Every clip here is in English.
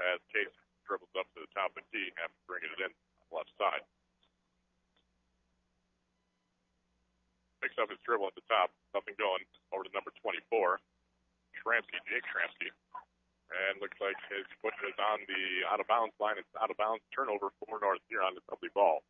as Case dribbles up to the top of the key after bringing it in on the left side. Picks up his dribble at the top. Nothing going. Over to number 24. Jake Shramsky. And looks like his foot is on the out-of-bounds line. It's out-of-bounds. Turnover for North Huron. It's Ubly ball.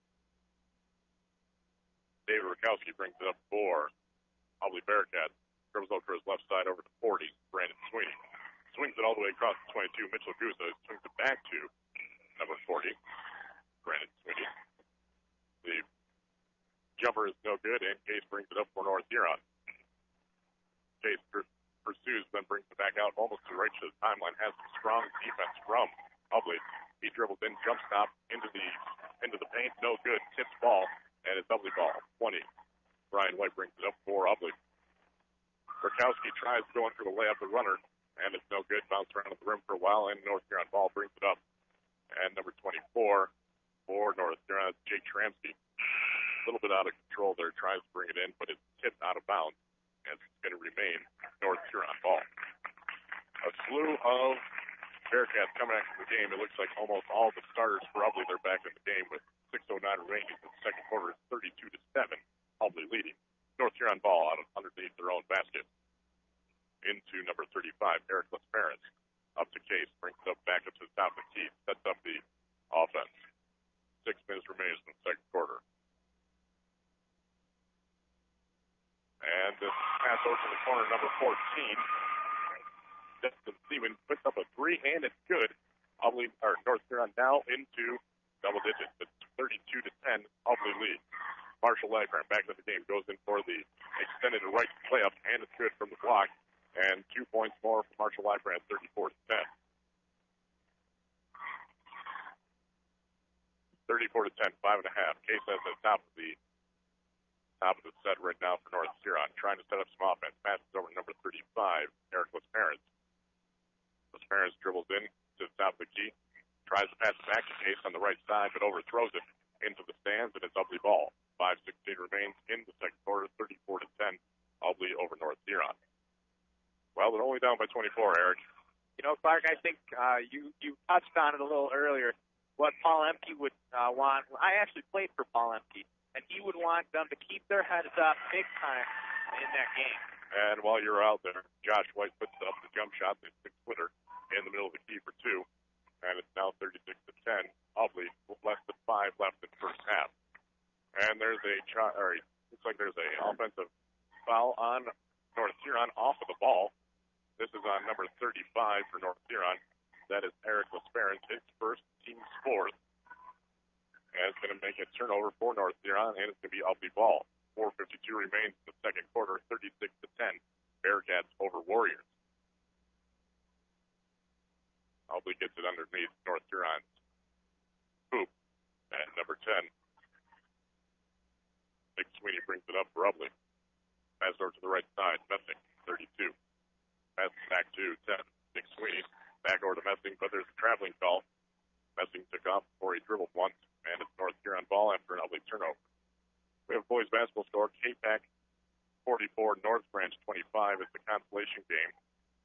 David Rakowski brings it up for Ubly Bearcats. Dribbles over to his left side over to 40. Brandon Sweeney. Swings it all the way across the 22. Mitchell Guza swings it back to number 40. Brandon Sweeney. The jumper is no good, and Case brings it up for North Huron. Case pursues, then brings it back out almost to right to the timeline. Has some strong defense from Ubly. He dribbles in, jump stop into the paint, no good. Tips ball, and it's Ubly ball. 20. Brian White brings it up for Ubly. Rakowski tries going for the layup, the runner, and it's no good. Bounced around the rim for a while, and North Huron ball brings it up. And number 24 for North Huron, Jake Shramsky. A little bit out of control there, tries to bring it in, but it's tipped out of bounds, and it's going to remain North Huron ball. A slew of Bearcats coming back to the game. It looks like almost all the starters for Ubly, they're back in the game with 6:09 remaining in the second quarter. It's 32-7, Ubly leading. North Huron ball out of underneath their own basket. Into number 35, Eric Lesperance. Up to Case, brings it up back up to the top of the key, sets up the offense. 6 minutes remains in the second quarter. And this pass over to the corner, number 14. Justin Seaman puts up a three-handed good. North Huron now into double digits. It's 32-10, Ubly lead. Marshall Lagran back in the game, goes in for the extended right layup, and it's good from the block. And 2 points more for Marshall Lagran, 34-10. 34-10, 5.5. Case has the top of the set right now for North Huron, trying to set up some offense. Passes over to number 35, Eric Lesperance. Lesperance dribbles in to the top of the key, tries to pass it back to Case on the right side, but overthrows it into the stands, and it's Ubly ball. 5:16 remains in the second quarter, 34-10, Ubly over North Huron. Well, they're only down by 24, Eric. You know, Clark, I think you touched on it a little earlier. What Paul Emke would want. I actually played for Paul Emke, and he would want them to keep their heads up big time in that game. And while you're out there, Josh White puts up the jump shot, the 6-footer, in the middle of the key for 2, and it's now 36-10. Ubly with less than 5 left in the first half. And there's looks like there's an offensive foul on North Huron off of the ball. This is on number 35 for North Huron. That is Eric Lesperance, his first, team's fourth. And it's going to make a turnover for North Huron, and it's going to be Ubly ball. 4:52 remains in the second quarter, 36-10. Bearcats over Warriors. Ubly gets it underneath North Huron's hoop at number 10. Nick Sweeney brings it up for Ubly. Pass over to the right side, Messing, 32. Pass back to 10. Nick Sweeney back over to Messing, but there's a traveling call. Messing took off before he dribbled once, and it's North Huron ball after an Ubly turnover. We have boys basketball score. K-Pac 44, North Branch 25 is the consolation game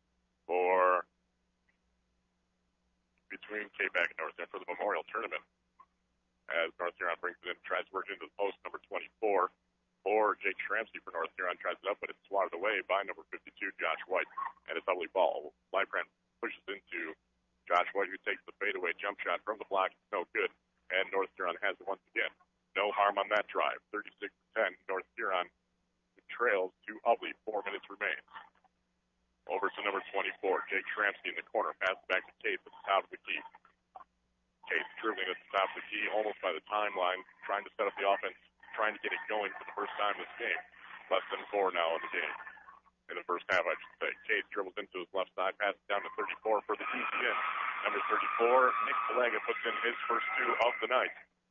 between K-Pac and North Branch for the Memorial Tournament. As North Huron brings it in, tries to work into the post, number 24. Or Jake Shramsky for North Huron tries it up, but it's swatted away by number 52, Josh White. And it's Ubly ball. Lifebrand pushes into Josh White, who takes the fadeaway jump shot from the block. It's no good. And North Huron has it once again. No harm on that drive. 36-10. North Huron trails to Ubly. 4 minutes remain. Over to number 24, Jake Shramsky in the corner. Pass back to Case at the top of the key. Case dribbling at the top of the key, almost by the timeline, trying to set up the offense, trying to get it going for the first time in this game. Less than 4 now in the game. In the first half, I should say. Case dribbles into his left side, passes down to 34 for the easy in. Number 34, Nick Palega puts in his first 2 of the night.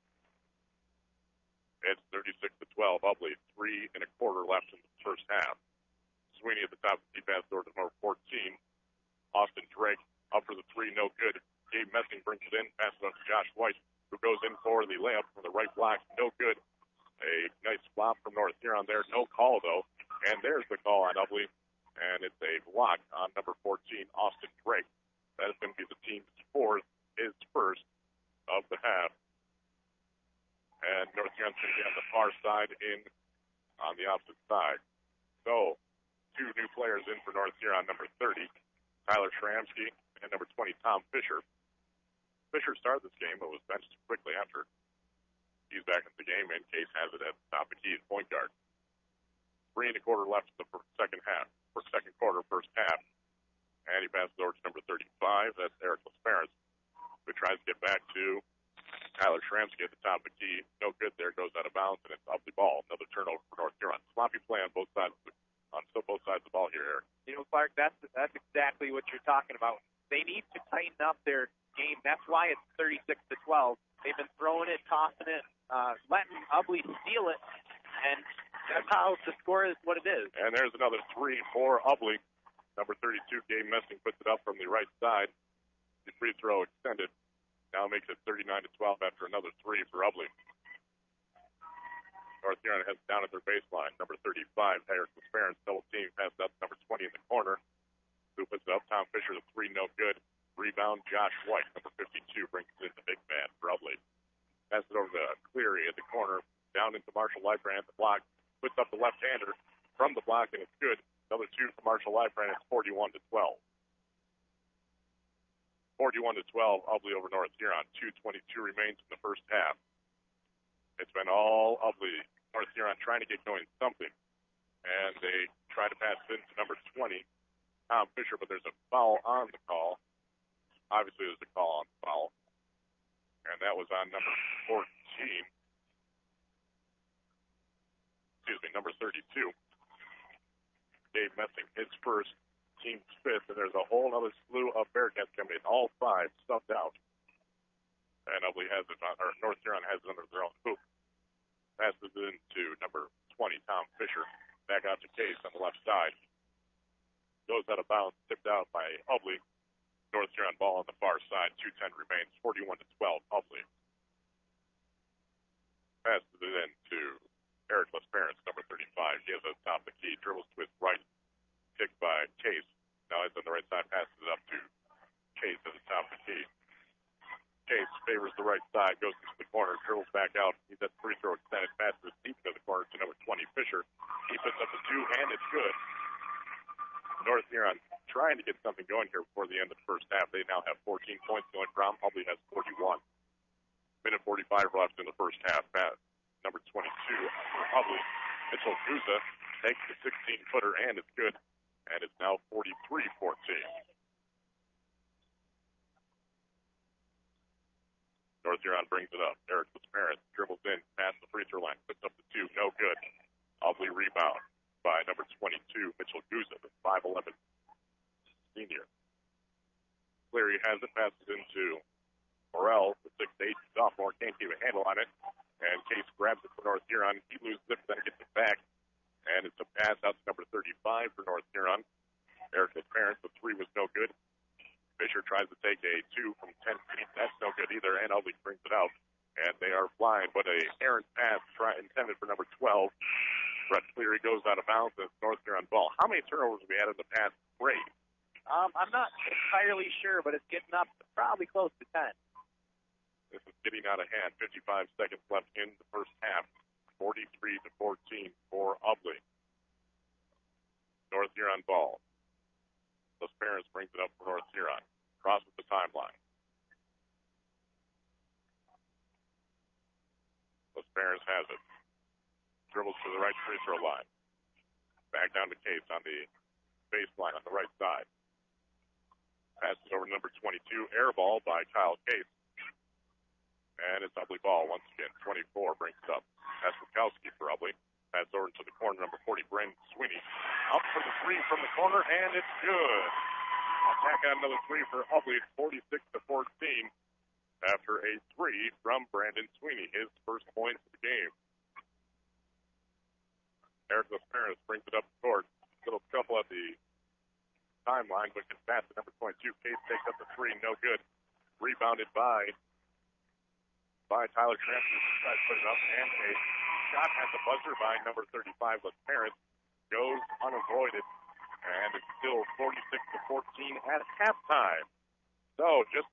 It's 36-12. Ubly, 3 1/4 left in the first half. Sweeney at the top of the pass over to number 14. Austin Drake up for the 3, no good. Gabe Messing brings it in, passes up to Josh White, who goes in for the layup from the right block, no good. A nice flop from North Huron there, no call though. And there's the call on Ubly, and it's a block on number 14, Austin Drake. That is going to be the team's fourth, his first of the half. And North Huron's going to be on the far side on the opposite side. So, two new players in for North Huron, number 30, Tyler Shramsky, and number 20, Tom Fisher. Fisher started this game but was benched quickly after. He's back in the game, and Case has it at the top of the key at point guard. 3 1/4 left in the second quarter, first half. And he passes over to number 35. That's Eric Lasparence, who tries to get back to Tyler Shramsky at the top of the key. No good there. Goes out of bounds, and it's up the ball. Another turnover for North Huron. Sloppy play on both sides of the ball here, Eric. You know, Clark, that's exactly what you're talking about. They need to tighten up their game. That's why it's 36-12. They've been throwing it, tossing it, letting Ubley steal it, and that's how the score is what it is. And there's another 3 for Ubley. Number 32, Gabe Messing, puts it up from the right side. The free throw extended. Now makes it 39-12 after another 3 for Ubley. North Huron heads down at their baseline. Number 35, Eric Lasparence, double team, passes up to number 20 in the corner. Who puts it up? Tom Fisher, the 3, no good. Rebound, Josh White, number 52, brings it in the big man for Ubley. Passes it over to Cleary at the corner, down into Marshall Librand at the block. Puts up the left-hander from the block, and it's good. Another 2 for Marshall Librand. It's 41-12. 41-12, Ubley over North Huron. 2:22 remains in the first half. It's been all Ubley. North Huron trying to get going something. And they try to pass it into number 20, Tom Fisher, but there's a foul on the call. Obviously, there's a call on the foul. And that was on number 14. Number 32. Dave Messing, his first, team's fifth, and there's a whole other slew of Bearcats coming in. All 5 stuffed out. And Ubley has it or North Huron has it under their own hoop. Passes it into number 20, Tom Fisher. Back out to Case on the left side. Goes out of bounds, tipped out by Ubley. North Huron ball on the far side. 2:10 remains. 41-12, Ubley. Passes it into Eric Lasparence, number 35. He has it top of the key. Dribbles to his right. Kicked by Case. Now he's on the right side. Passes it up to Case at the top of the key. Case favors the right side. Goes into the corner. Dribbles back out. He's at the free throw extended. Passes deep to the corner to number 20, Fisher. He puts up the 2, and it's good. North Huron trying to get something going here before the end of the first half. They now have 14 points going. Brown Ubley has 41. Minute 45 left in the first half. Number 22 for Ubley, Mitchell Guza, takes the 16-footer, and it's good. And it's now 43-14. North Huron brings it up. Eric Lasparence dribbles in, past the free throw line, puts up the 2, no good. Ubley rebound by number 22, Mitchell Guza, the 5'11 senior. Cleary has it, passes into Morrell, the 6'8 sophomore, can't keep a handle on it. And Case grabs it for North Huron. He loses it, then gets it back. And it's a pass out to number 35 for North Huron. Eric Lasparence, the 3 was no good. Fisher tries to take a 2 from 10 feet. That's no good either, and Ubley brings it out. And they are flying, but a errant pass intended for number 12. Brett Cleary goes out of bounds, and it's North Huron ball. How many turnovers have we had in the past 3? I'm not entirely sure, but it's getting up to probably close to 10. This is getting out of hand. 55 seconds left in the first half. 43-14 for Ubley. North Huron ball. Lasparence brings it up for North Huron. Crosses the timeline. Lasparence has it. Dribbles to the right free throw line. Back down to Case on the baseline on the right side. Passes over to number 22. Air ball by Kyle Case. And it's Ubley ball once again. 24 brings it up. That's Bukowski for Ubley. Pass over to the corner, number 40, Brandon Sweeney. Up for the 3 from the corner, and it's good. Attack on another 3 for Ubley. It's 46-14 after a 3 from Brandon Sweeney, his first point of the game. Eric Lasparence brings it up the court. Little couple at the timeline, but gets past to number 22. Case takes up the 3, no good. Rebounded by Tyler Shramsky. Tries to put it up, and a shot at the buzzer by number 35, Lasparence, goes unavoided, and it's still 46-14 at halftime. So just